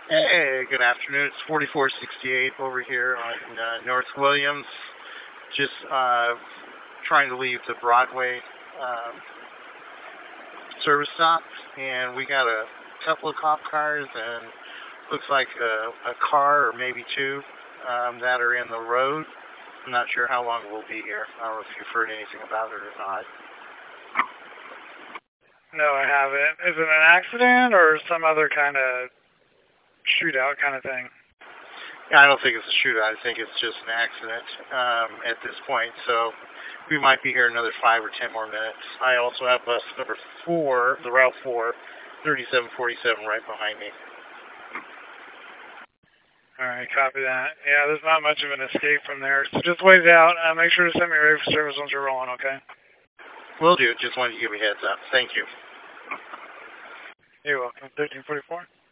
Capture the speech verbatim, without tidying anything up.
Hey, good afternoon. It's forty-four sixty-eight over here on uh, North Williams. Just uh, trying to leave the Broadway um, service stop, and we got a couple of cop cars and looks like a, a car or maybe two um, that are in the road. I'm not sure how long we'll be here. I don't know if you've heard anything about it or not. No, I haven't. Is it an accident or some other kind of shootout kind of thing? I don't think it's a shootout. I think it's just an accident um, at this point. So we might be here another five or ten more minutes. I also have bus number four, the Route four, thirty-seven forty-seven right behind me. All right, copy that. Yeah, there's not much of an escape from there. So just wait it out. Uh, make sure to send me ready for service once you're rolling, okay? Will do. Just wanted to give you a heads up. Thank you. You're welcome. thirteen forty-four.